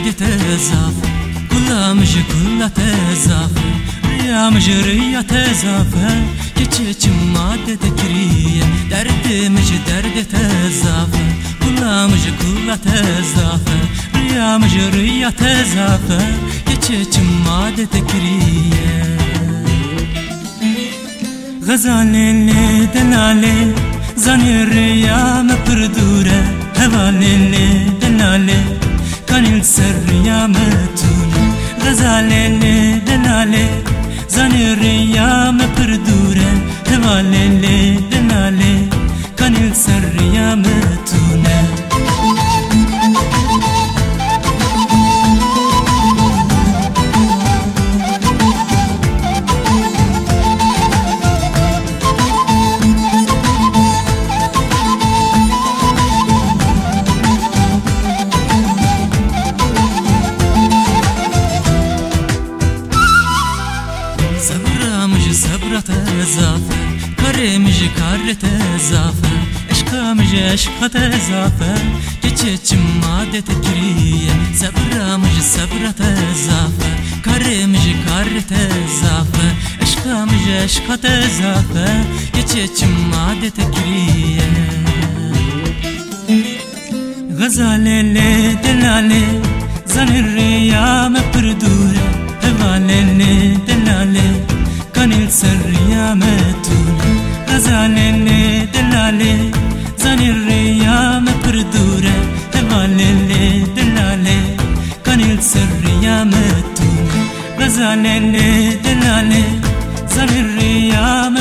درد تزاف كلها مش كلها تزاف ريا مش ريا تزاف كتش مادة تكريه درد مش درد تزاف كلها مش كلها تزاف ريا مش ريا تزاف كتش مادة تكريه غزالي دلالي زاني الريا مبردورة هوالي دلالي كان السر يا متونة غزالي دلالي زاني الريا مبردورة هوالي دلالي كان السر يا متونة صبرة تزافة كري مش كار تزافة عشقا مش عشقا تزافة كتش مادة تكرية صبرة مش صبرة تزافة كري مش كار تزافة عشقا مش عشقا تزافة كتش مادة تكرية غزالي دلالي زن الريا مبردورة هوالي دلالي كان السر يا متونة غزالي دلالي زاني الريا مبردورة هوالي دلالي كان السر يا متونة غزالي دلالي زاني الريا